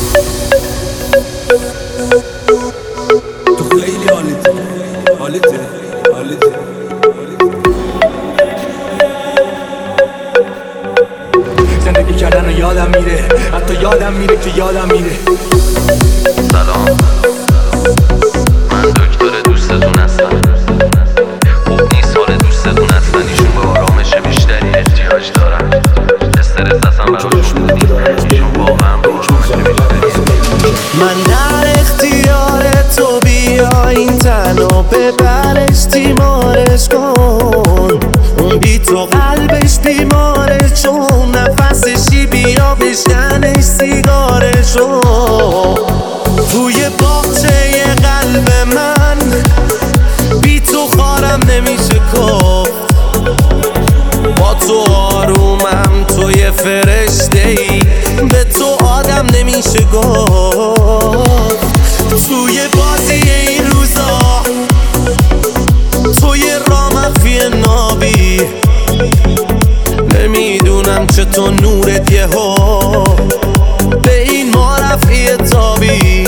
تو خیلی حالته زندگی کردن رو یادم میره، حتی یادم میره که یادم میره. سلام، من دکتر دوستتون هستم. خوب نیست حال دوستتون هستن، ایشون به آرامش بیشتری احتیاج دارن. استرس اصلا براشون نیست، ایشون واقعا به آرامش بیشتری. من در اختیار تو، بیا این تنو ببرش تیمارش کن. اون بی تو قلبش بیماره، چون نفسشی بیا بشکنش سیگارشو. توی باغچه قلب من بی تو خارم نمیشه کفت. با تو آرومم، تو یه فرشته ای، به تو آدم نمیشه گفت. توی بازی این روزا توی رامفی نابی، نمیدونم چطور نورت یهو به این معرفی تابی.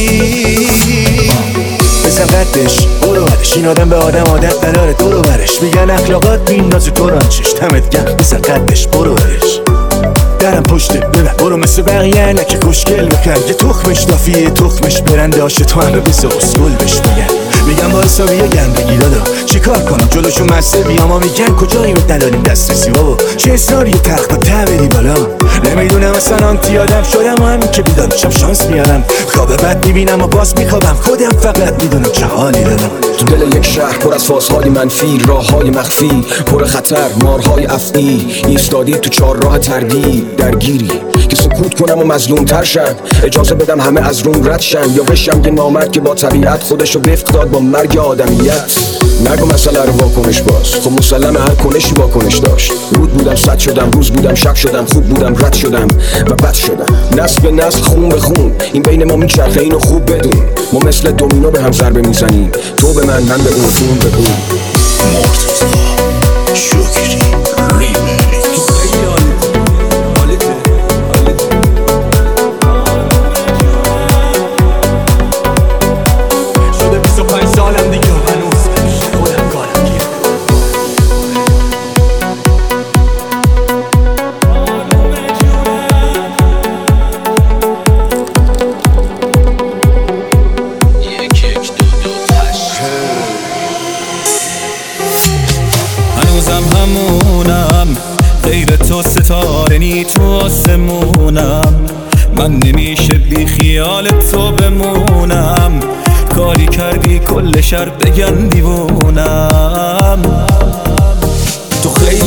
بزن قدش برو برش، این آدم به آدم عادت قراره دورو برش. میگن اخلاقات بیندازه قرآنچش، دمت گرم بزن قدش برو برش. درم پشته ببر برو مثل بقیه نکه خوشگل بکن. یه تخمش دافیه تخمش برنده هاشه، تو همه بسه اسکل بش میگن با حسابی گندگی دادا چی کار کنم جلوشو مسته بیام. ها میگن کجایی به دلالیم دسترسی بابا، چه اصراری و تخت و تبری بالا. نمیدونم اصلا آنتی آدم شدم و همین که بیدار میشم شانس میارم. خواب بد میبینم و باز میخوابم، خودم فقط میدونم چه حالی دارم. تو دل یک شهر پر از فازهای منفی، راههای مخفی پر خطر، مارهای افعی. ایستادی تو چهار راه تردید، درگیری که سکوت کنم و مظلوم تر شم. اجازه بدم همه از روم رد شن، یا بشم یه نامرد که با طبیعت خودشو رفق داد با مرگ آدمیت. نگو مسئله رو واکنش باز، خب مسلمه هر کنشی واکنش داشت. رود بودم صد شدم، روز بودم شب شدم، خوب بودم رد شدم و بد شدم. نسل به نسل خون به خون این بین ما میچرخه، اینو خوب بدون. ما مثل دومینو به هم ضربه میزنیم، تو به من به اون، اون به اون. مرتضی شکری ریمیکس. شده 25 سالم دیگه هنوز خودم کارم گیر. هنوزم همونم، غیر تو ستاره نی تو آسمونم. من نمیشه بی خیال تو بمونم، کاری کردی کل شهر بگن دیوونم. تو خیلی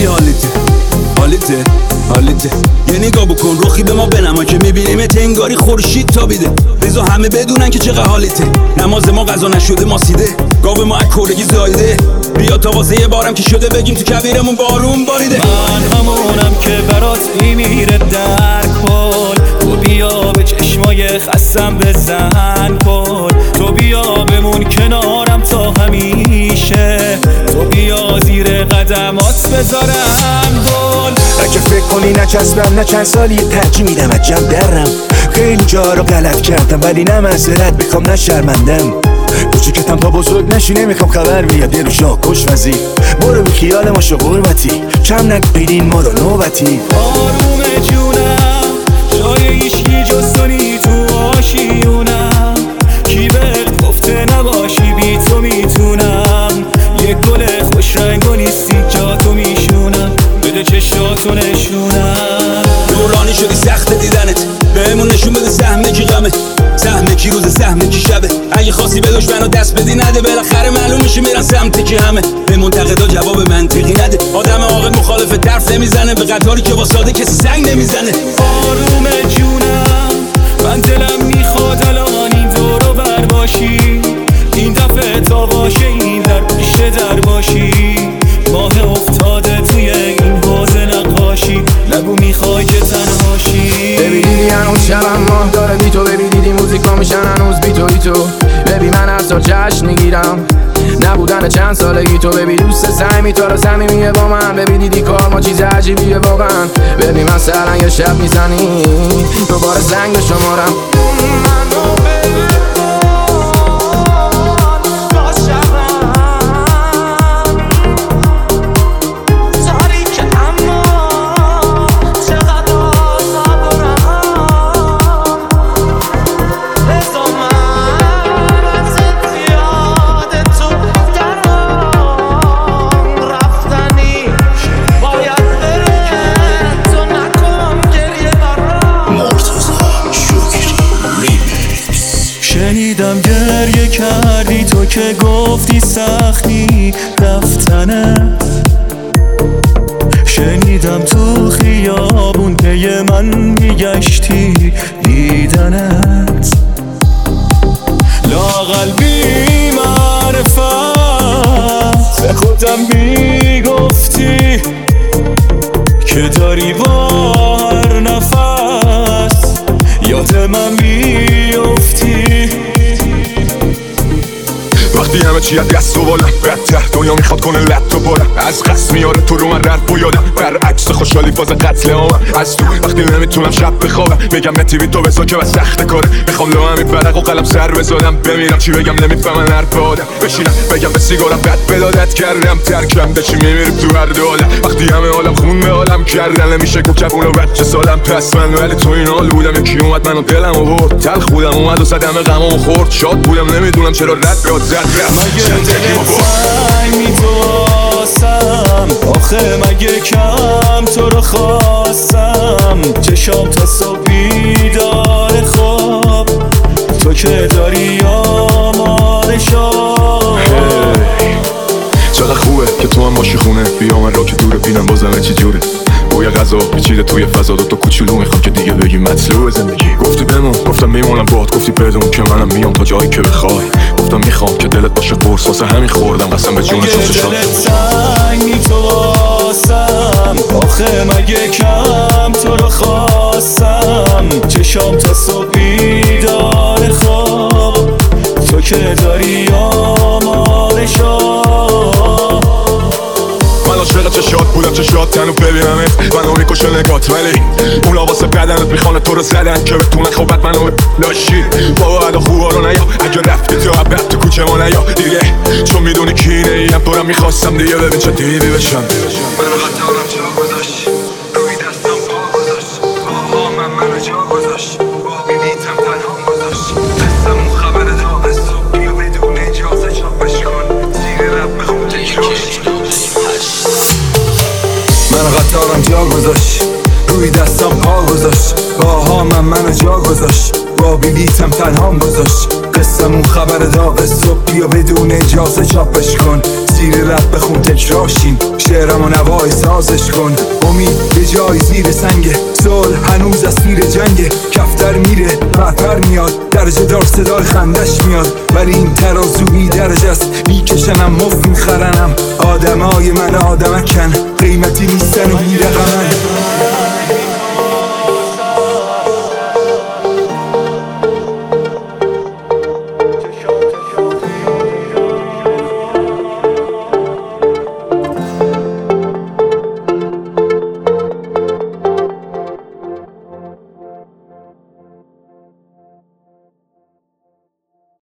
حالته یه نگاه بکن رخی به ما بنما که میبینیمت انگاری خورشید تابیده. بذار همه بدونن که چقدر حالته، نماز ما قضا نشده ماسیده، گاو ما اکورگی زایده. بیا تا واسه یه بارم که شده بگیم تو کبیرمون بارون باریده. من همونم که برات میمیره در کل، تو بیا به چشمای خستم بزن کن. تو بیا بمون کنارم تا همیشه، تو بیا زیر قدمات بذارم گل. اگه فکر کنی نچسبم نه چند سالی ترجیح میدم از جمع درم. خیلی جا رو غلط کردم ولی نه معذرت بخوام نه شرمندم. کوچیکتم تا بزرگ نشی نمیخوام خبر بیاد یه روشا کش وزی. برو بی خیال ما شو قربتی، کم نگیرین ما رو نوبتی. آروم جونم جای ایشگی جز تو نی تو آشیونم. کی بهت گفته نباشی بی تو میتونم. یه گل خوش رنگ و نیستی جا تو میشونم، بده چشاتو نشونم. دورانی شدی سخت دیدنت، بهمون نشون بده سهمه کی غمه، سهمه کی روز سهمه کی شبه. اگه خواستی به دشمنو دست بدی نده، بالاخره معلوم میشه میرن سمت کی همه. به منتقدا جواب منطقی نده، آدم عاقل مخالف طرف نمیزنه، به قطاری که واساده کسی سنگ نمیزنه. آروم جونم من دلم میخواد الان این دورو بر باشی، این دفعه تا باشه این در پیش در باشی. ماه افتاده توی این حوض نقاشی، نگو میخوای که تنهاشی. ببینیدی هنوز شبم ماه داره بی تو، ببینیدی موزیکا میشن هنوز بی تو. ببین من هر سال جشن میگیرم، نبودن چند سالگی تو ببین دوست سعی تو رو صمیمیه با من ببین دیدی کار ما چیز عجیبیه واقعا ببین مثلا یه شب میزنی دوباره زنگ شمارم منو ببین شنیدم گریه کردی تو که گفتی سختی رفتنت شنیدم تو خیابون پی من میگشتی دیدنت لااقل بی معرفت به خودم میگفتی که داری با هر نفس یاد من میفتی وقتی همه چی از دست و بالم بدتر دنیا میخواد کنه لط و بالم از قصد میاره تو رو من رد و یادم برعکس خوشحالی فاز قتل عامم از تو وقتی نمیتونم شب بخوابم بگم نتیوی تو بسا که بس سخت کاره میخوام لو همین برق و قلم سر بزادم بمیرم چی بگم نمیفهمن حرف آدم بشینم بگم به سیگارم بد بلادت کردم ترکم بشی میمیریم تو هر دالم وقتی همه عالم خون به عالم کردن نمیشه کوکب اونو بچه سالم پس من ولی تو این حال بودم یکی اومد منو دلم آورد تلخ بودم اومد و صد همه غمامو خورد شاد بودم نمیدونم چرا رد بیاد زد مگه دلت سنگ می‌واسم آخه مگه کم تو رو خواستم چشام تا صبح بیدار خواب تو که داری آماده شو چقدر خوبه که تو هم باشی خونه بیا من را که دوره بینم بازم چی جوره بوی غذا پیچیده توی فضا دو تا کوچولو میخوام که دیگه بگی مطلوب زندگی گفتی بمون گفتم میمونم باهات گفتی بدون که منم میام تا جایی که بخوای گفتم میخوام که دلت باشه قرص واسه همین خوردم قسم به جون تو شاد دلت سنگ تو واسم آخه مگه کم تو رو خواستم چشام تا صبح بیدار خواب تو که داری آماده شو من عاشق چشات بودم چشات تنو ببینمت منو میکشه نگات ولی اونا واسه بدنت میخوانه تو رو زدن که بتونن خوبت منو لاشی بابا ادا خوبا رو نیا اگه رفتی تو عبد تو کوچه ما نیا دیگه چون میدونی کی نیم تو رو میخواستم دیگه ببین چه دیوی بشم منو خطارم جا گذاشت روی دستم پا گذاشت باها منو جا گذاشت با بیبیتم تنها گذاشت قصم اون خبر داغ صبح بیا بدون اجازه چاپش کن زیر رب بخون تکراش منو قطارم جا گذاشت روی دستم پا گذاشت باها منو جا گذاشت با بیبیتم تنهام گذاشت قصم اون خبر داغ صبح بیا بدون اجازه چاپش کن زیر رب بخون تکراشین شعرم و نوای سازش کن امید یه جای زیر سنگه صلح هنوز از تیر جنگه کفتر میره برپر میاد درجه دار صدای خندش میاد ولی این ترازو بی درجه است میکشنم مفت میخرنم آدمای من آدمکن قیمتی نیستن و بی رقمن